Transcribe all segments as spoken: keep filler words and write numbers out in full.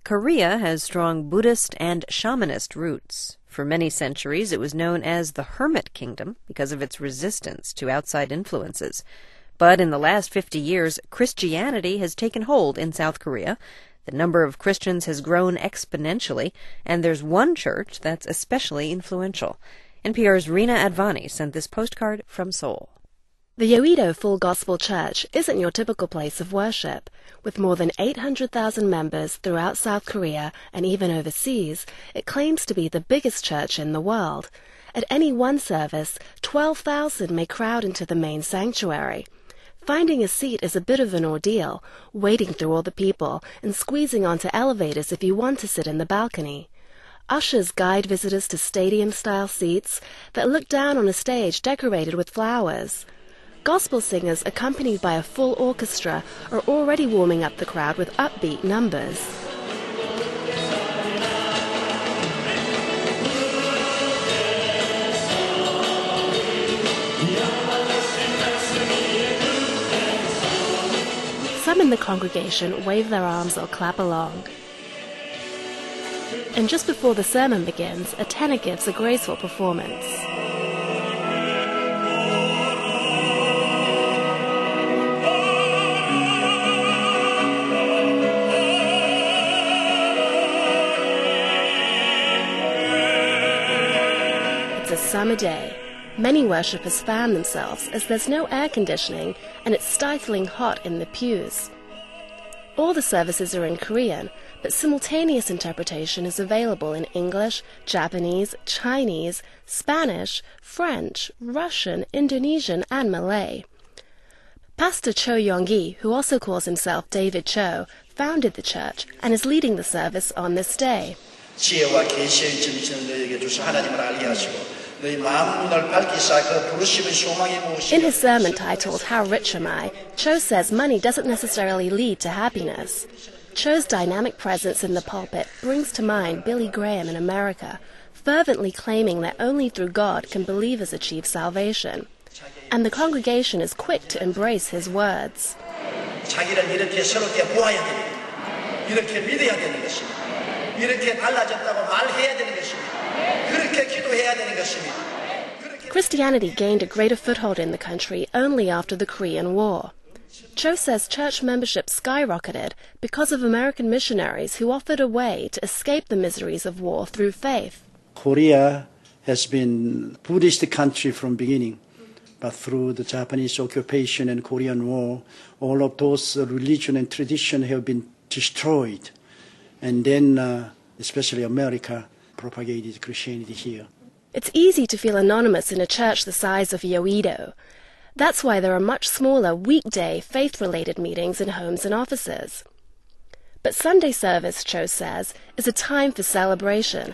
Korea has strong Buddhist and shamanist roots. For many centuries, it was known as the Hermit Kingdom because of its resistance to outside influences. But in the last fifty years, Christianity has taken hold in South Korea. The number of Christians has grown exponentially, and there's one church that's especially influential. N P R's Rina Advani sent this postcard from Seoul. The Yeouido Full Gospel Church isn't your typical place of worship. With more than eight hundred thousand members throughout South Korea and even overseas, it claims to be the biggest church in the world. At any one service, twelve thousand may crowd into the main sanctuary. Finding a seat is a bit of an ordeal, wading through all the people and squeezing onto elevators if you want to sit in the balcony. Ushers guide visitors to stadium-style seats that look down on a stage decorated with flowers. Gospel singers, accompanied by a full orchestra, are already warming up the crowd with upbeat numbers. Some in the congregation wave their arms or clap along. And just before the sermon begins, a tenor gives a graceful performance. It's a summer day. Many worshippers fan themselves as there's no air conditioning and it's stifling hot in the pews. All the services are in Korean, but simultaneous interpretation is available in English, Japanese, Chinese, Spanish, French, Russian, Indonesian, and Malay. Pastor Cho Yong-gi, who also calls himself David Cho, founded the church and is leading the service on this day. 지혜와 계시의 진리를 너희에게 주신 하나님을 알게 하시고 너희 마음 눈을 밝히사 그 부르심의 소망이 무엇이냐. In his sermon titled How Rich Am I, Cho says money doesn't necessarily lead to happiness. Cho's dynamic presence in the pulpit brings to mind Billy Graham in America, fervently claiming that only through God can believers achieve salvation. And the congregation is quick to embrace his words. 자기를 이렇게 새롭게 보아야 됩니다. 이렇게 믿어야 되는 것입니다. 이렇게 달라졌다고 말해야 되는 것입니다. 그렇게 기도해야 되는 것입니다. Christianity gained a greater foothold in the country only after the Korean War. Cho says church membership skyrocketed because of American missionaries who offered a way to escape the miseries of war through faith. Korea has been a Buddhist country from beginning, but through the Japanese occupation and Korean War, all of those religion and tradition have been destroyed. And then, uh, especially America, propagated Christianity here. It's easy to feel anonymous in a church the size of Yeouido. That's why there are much smaller weekday faith-related meetings in homes and offices. But Sunday service, Cho says, is a time for celebration.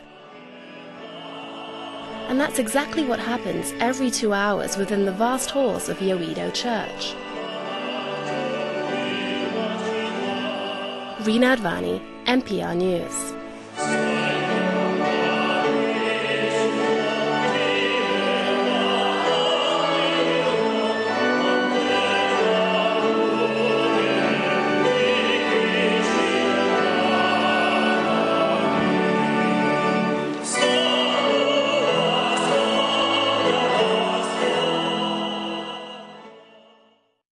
And that's exactly what happens every two hours within the vast halls of Yeouido Church. Rina Advani, N P R News.